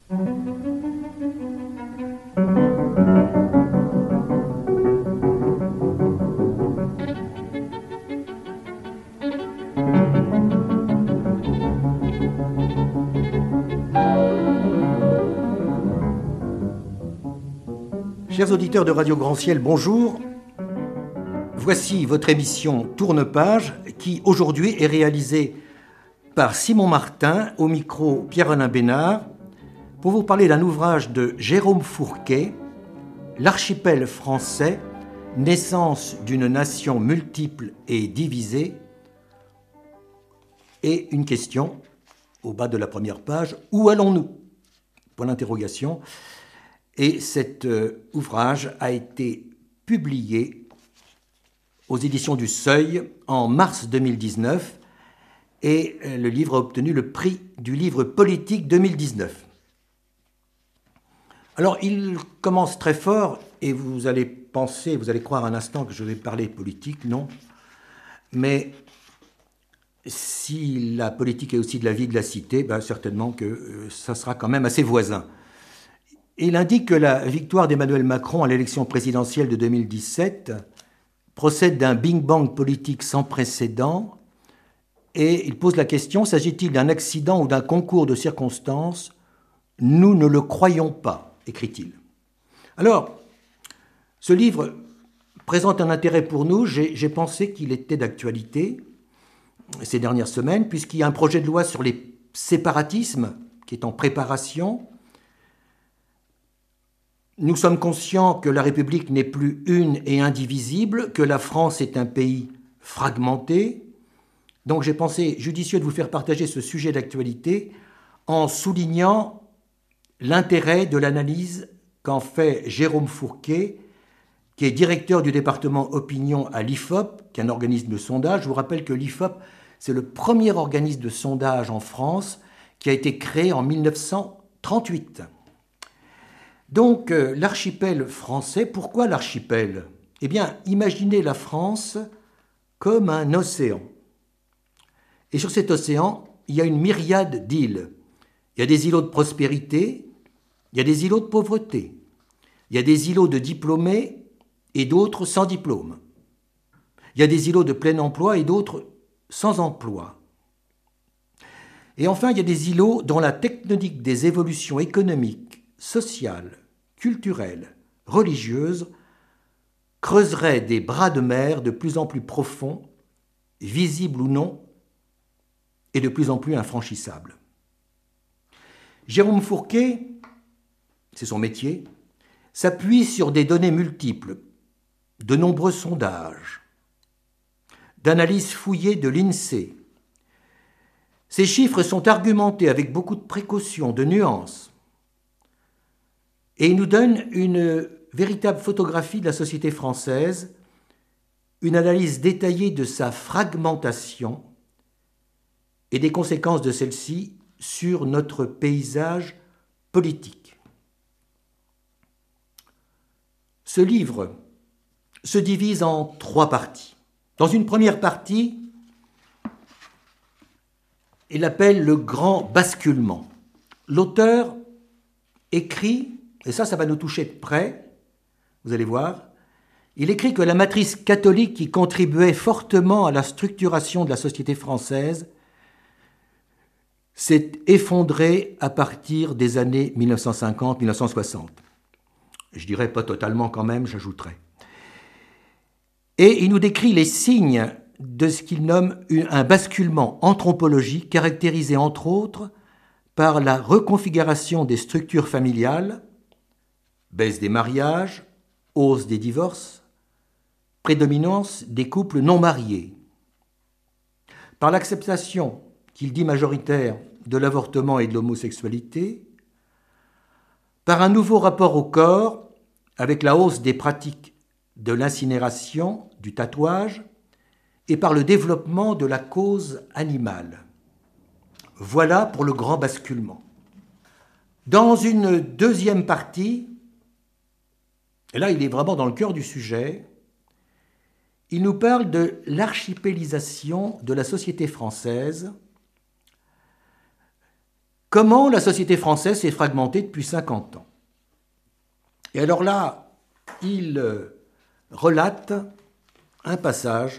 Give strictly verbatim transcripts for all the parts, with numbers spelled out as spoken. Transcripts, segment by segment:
Chers auditeurs de Radio Grand Ciel, bonjour. Voici votre émission Tourne-Page qui aujourd'hui est réalisée par Simon Martin, au micro Pierre-Alain Bénard, pour vous parler d'un ouvrage de Jérôme Fourquet, L'archipel français, naissance d'une nation multiple et divisée, et une question au bas de la première page, où allons-nous ? Point d'interrogation. Et cet euh, ouvrage a été publié aux éditions du Seuil en mars deux mille dix-neuf et euh, le livre a obtenu le prix du livre politique deux mille dix-neuf. Alors, il commence très fort et vous allez penser, vous allez croire un instant que je vais parler politique, non. Mais si la politique est aussi de la vie de la cité, ben certainement que euh, ça sera quand même assez voisin. Il indique que la victoire d'Emmanuel Macron à l'élection présidentielle de deux mille dix-sept procède d'un bing-bang politique sans précédent et il pose la question, s'agit-il d'un accident ou d'un concours de circonstances ? Nous ne le croyons pas, écrit-il. Alors, ce livre présente un intérêt pour nous. J'ai, j'ai pensé qu'il était d'actualité ces dernières semaines, puisqu'il y a un projet de loi sur les séparatismes qui est en préparation. Nous sommes conscients que la République n'est plus une et indivisible, que la France est un pays fragmenté. Donc j'ai pensé judicieux de vous faire partager ce sujet d'actualité en soulignant l'intérêt de l'analyse qu'en fait Jérôme Fourquet, qui est directeur du département opinion à l'I F O P, qui est un organisme de sondage. Je vous rappelle que l'I F O P, c'est le premier organisme de sondage en France qui a été créé en mille neuf cent trente-huit. Donc, euh, l'archipel français, pourquoi l'archipel ? Eh bien, imaginez la France comme un océan. Et sur cet océan, il y a une myriade d'îles. Il y a des îlots de prospérité, il y a des îlots de pauvreté, il y a des îlots de diplômés et d'autres sans diplôme. Il y a des îlots de plein emploi et d'autres sans emploi. Et enfin, il y a des îlots dont la tectonique des évolutions économiques, sociales, culturelles, religieuses creuserait des bras de mer de plus en plus profonds, visibles ou non, et de plus en plus infranchissables. Jérôme Fourquet, c'est son métier, s'appuie sur des données multiples, de nombreux sondages, d'analyses fouillées de l'INSEE. Ces chiffres sont argumentés avec beaucoup de précautions, de nuances, et il nous donne une véritable photographie de la société française, une analyse détaillée de sa fragmentation et des conséquences de celle-ci sur notre paysage politique. Ce livre se divise en trois parties. Dans une première partie, il l'appelle le grand basculement. L'auteur écrit, et ça, ça va nous toucher de près, vous allez voir, il écrit que la matrice catholique qui contribuait fortement à la structuration de la société française s'est effondrée à partir des années mille neuf cent cinquante à mille neuf cent soixante. Je dirais pas totalement quand même, j'ajouterais. Et il nous décrit les signes de ce qu'il nomme un basculement anthropologique caractérisé entre autres par la reconfiguration des structures familiales, baisse des mariages, hausse des divorces, prédominance des couples non mariés, par l'acceptation, qu'il dit majoritaire, de l'avortement et de l'homosexualité, par un nouveau rapport au corps avec la hausse des pratiques de l'incinération, du tatouage, et par le développement de la cause animale. Voilà pour le grand basculement. Dans une deuxième partie, et là il est vraiment dans le cœur du sujet, il nous parle de l'archipélisation de la société française comment la société française s'est fragmentée depuis cinquante ans. Et alors là, il relate un passage,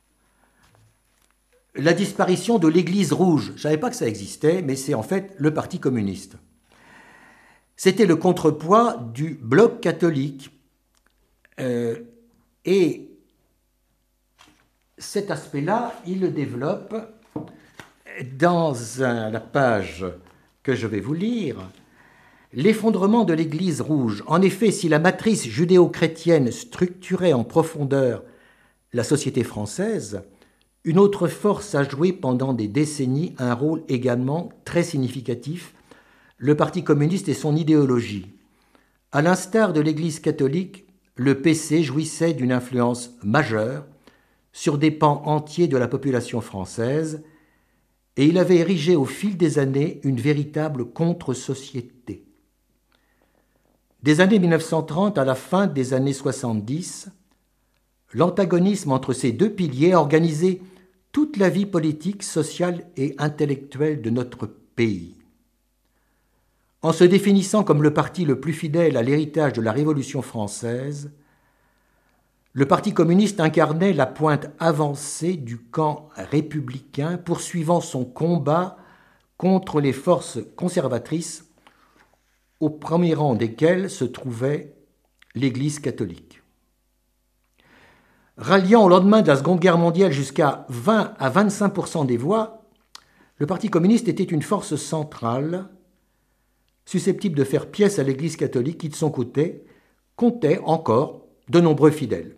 la disparition de l'Église rouge. Je ne savais pas que ça existait, mais c'est en fait le Parti communiste. C'était le contrepoids du bloc catholique. Euh, et cet aspect-là, il le développe dans un, la page que je vais vous lire. L'effondrement de l'Église rouge. En effet, si la matrice judéo-chrétienne structurait en profondeur la société française, une autre force a joué pendant des décennies un rôle également très significatif, le Parti communiste et son idéologie. À l'instar de l'Église catholique, le P C jouissait d'une influence majeure sur des pans entiers de la population française et il avait érigé au fil des années une véritable contre-société. Des années mille neuf cent trente à la fin des années soixante-dix, l'antagonisme entre ces deux piliers a organisé toute la vie politique, sociale et intellectuelle de notre pays. En se définissant comme le parti le plus fidèle à l'héritage de la Révolution française, le Parti communiste incarnait la pointe avancée du camp républicain, poursuivant son combat contre les forces conservatrices, au premier rang desquelles se trouvait l'Église catholique. Ralliant au lendemain de la Seconde Guerre mondiale jusqu'à vingt à vingt-cinq pour cent des voix, le Parti communiste était une force centrale susceptible de faire pièce à l'Église catholique qui, de son côté, comptait encore de nombreux fidèles.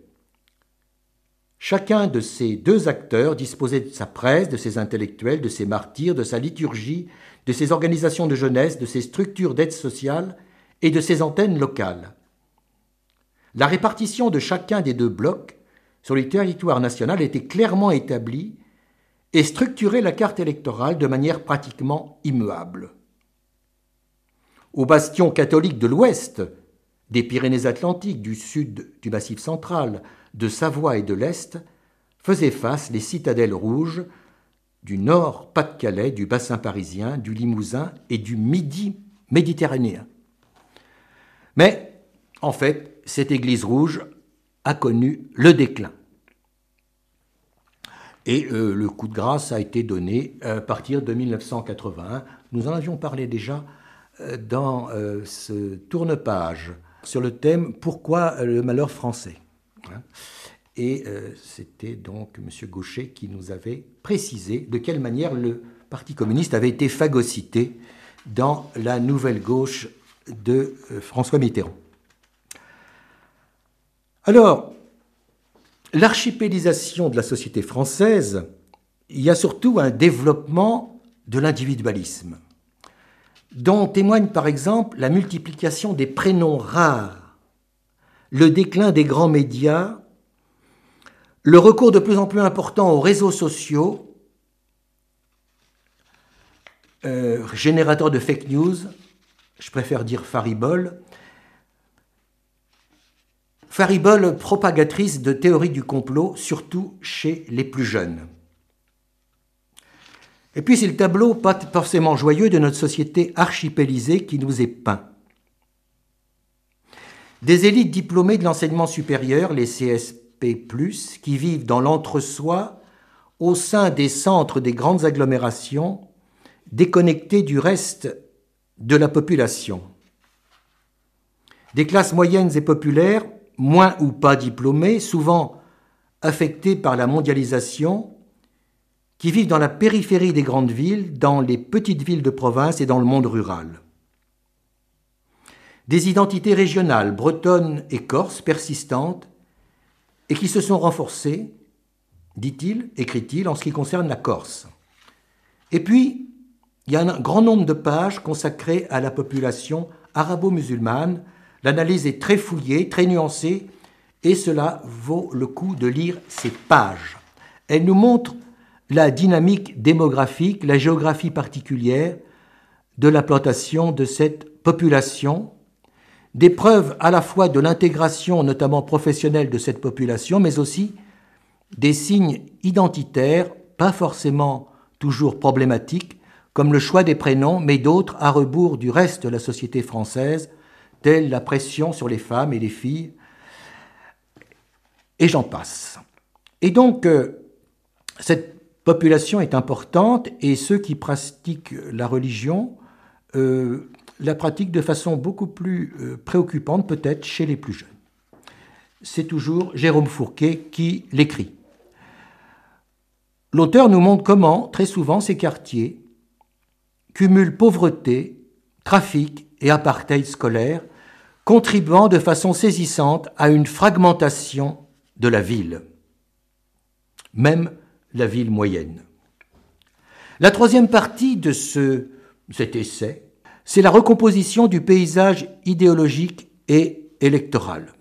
Chacun de ces deux acteurs disposait de sa presse, de ses intellectuels, de ses martyrs, de sa liturgie, de ses organisations de jeunesse, de ses structures d'aide sociale et de ses antennes locales. La répartition de chacun des deux blocs sur le territoire national était clairement établie et structurait la carte électorale de manière pratiquement immuable. Au bastion catholique de l'Ouest, des Pyrénées-Atlantiques, du sud du Massif central, de Savoie et de l'Est, faisaient face les citadelles rouges du Nord Pas-de-Calais, du bassin parisien, du Limousin et du Midi méditerranéen. Mais, en fait, cette Église rouge a connu le déclin. Et euh, le coup de grâce a été donné à partir de mille neuf cent quatre-vingt-un. Nous en avions parlé déjà euh, dans euh, ce tourne-page sur le thème « Pourquoi le malheur français ?» Et euh, c'était donc M. Gaucher qui nous avait précisé de quelle manière le Parti communiste avait été phagocyté dans la nouvelle gauche de euh, François Mitterrand. Alors, l'archipélisation de la société française, il y a surtout un développement de l'individualisme, dont témoigne par exemple la multiplication des prénoms rares, le déclin des grands médias, le recours de plus en plus important aux réseaux sociaux, euh, générateurs de fake news, je préfère dire faribole, faribole propagatrice de théories du complot, surtout chez les plus jeunes. Et puis c'est le tableau pas forcément joyeux de notre société archipélisée qui nous est peint. Des élites diplômées de l'enseignement supérieur, les C S P plus, qui vivent dans l'entre-soi au sein des centres des grandes agglomérations, déconnectés du reste de la population. Des classes moyennes et populaires, moins ou pas diplômées, souvent affectées par la mondialisation, qui vivent dans la périphérie des grandes villes, dans les petites villes de province et dans le monde rural. Des identités régionales, bretonnes et corses, persistantes, et qui se sont renforcées, dit-il, écrit-il, en ce qui concerne la Corse. Et puis, il y a un grand nombre de pages consacrées à la population arabo-musulmane. L'analyse est très fouillée, très nuancée, et cela vaut le coup de lire ces pages. Elle nous montre la dynamique démographique, la géographie particulière de la plantation de cette population, des preuves à la fois de l'intégration, notamment professionnelle, de cette population, mais aussi des signes identitaires, pas forcément toujours problématiques, comme le choix des prénoms, mais d'autres à rebours du reste de la société française, telle la pression sur les femmes et les filles, et j'en passe. Et donc, euh, cette population est importante, et ceux qui pratiquent la religion euh, la pratiquent de façon beaucoup plus euh, préoccupante, peut-être, chez les plus jeunes. C'est toujours Jérôme Fourquet qui l'écrit. L'auteur nous montre comment, très souvent, ces quartiers cumulent pauvreté, trafic et apartheid scolaire, contribuant de façon saisissante à une fragmentation de la ville, même la ville moyenne. La troisième partie de ce, cet essai, c'est la recomposition du paysage idéologique et électoral.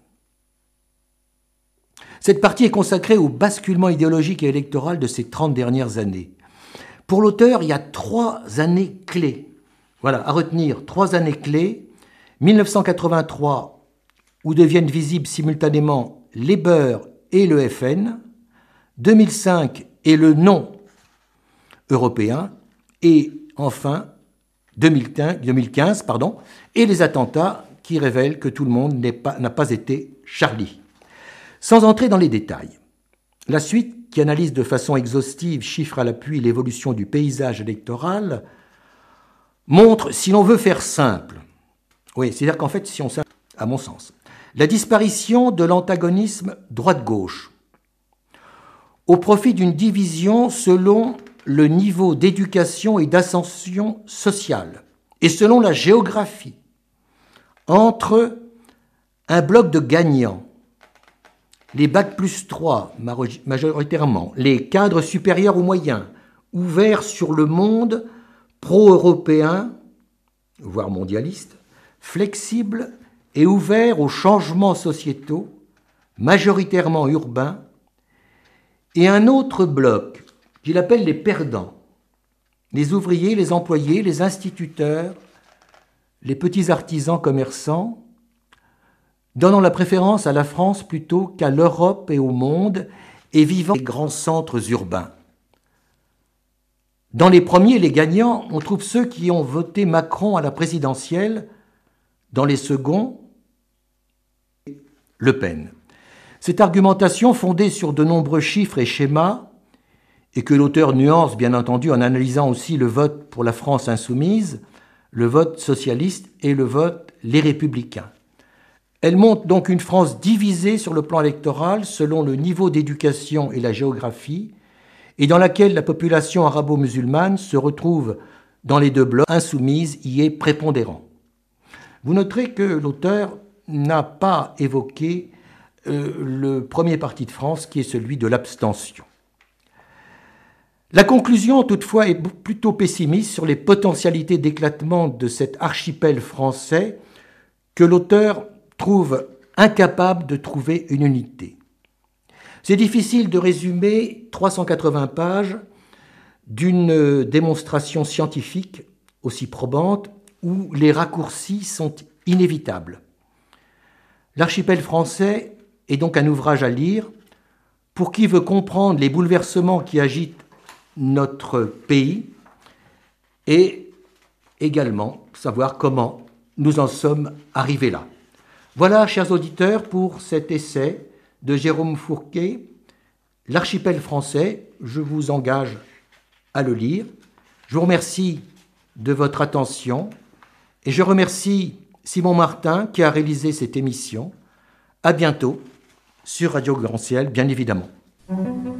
Cette partie est consacrée au basculement idéologique et électoral de ces trente dernières années. Pour l'auteur, il y a trois années clés. Voilà, à retenir, trois années clés. mille neuf cent quatre-vingt-trois, où deviennent visibles simultanément les Beurs et le F N. deux mille cinq et le non européen. Et enfin, deux mille quinze, pardon, et les attentats qui révèlent que tout le monde n'est pas, n'a pas été Charlie. Sans entrer dans les détails, la suite, qui analyse de façon exhaustive, chiffre à l'appui, l'évolution du paysage électoral, montre, si l'on veut faire simple, oui, c'est-à-dire qu'en fait, si on simple, à mon sens, la disparition de l'antagonisme droite-gauche au profit d'une division selon le niveau d'éducation et d'ascension sociale et selon la géographie entre un bloc de gagnants, les bacs plus trois majoritairement, les cadres supérieurs ou moyens, ouverts sur le monde pro-européen, voire mondialiste, flexibles et ouverts aux changements sociétaux, majoritairement urbains, et un autre bloc qu'il appelle les perdants, les ouvriers, les employés, les instituteurs, les petits artisans commerçants, donnant la préférence à la France plutôt qu'à l'Europe et au monde, et vivant dans les grands centres urbains. Dans les premiers, les gagnants, on trouve ceux qui ont voté Macron à la présidentielle, dans les seconds, Le Pen. Cette argumentation, fondée sur de nombreux chiffres et schémas, et que l'auteur nuance bien entendu en analysant aussi le vote pour la France insoumise, le vote socialiste et le vote les républicains. Elle montre donc une France divisée sur le plan électoral selon le niveau d'éducation et la géographie, et dans laquelle la population arabo-musulmane se retrouve dans les deux blocs, insoumise y est prépondérant. Vous noterez que l'auteur n'a pas évoqué euh, le premier parti de France, qui est celui de l'abstention. La conclusion, toutefois, est plutôt pessimiste sur les potentialités d'éclatement de cet archipel français que l'auteur trouve incapable de trouver une unité. C'est difficile de résumer trois cent quatre-vingts pages d'une démonstration scientifique aussi probante où les raccourcis sont inévitables. L'archipel français est donc un ouvrage à lire pour qui veut comprendre les bouleversements qui agitent notre pays et également savoir comment nous en sommes arrivés là. Voilà, chers auditeurs, pour cet essai de Jérôme Fourquet, L'archipel français. Je vous engage à le lire. Je vous remercie de votre attention et je remercie Simon Martin qui a réalisé cette émission. À bientôt sur Radio Grand Ciel, bien évidemment.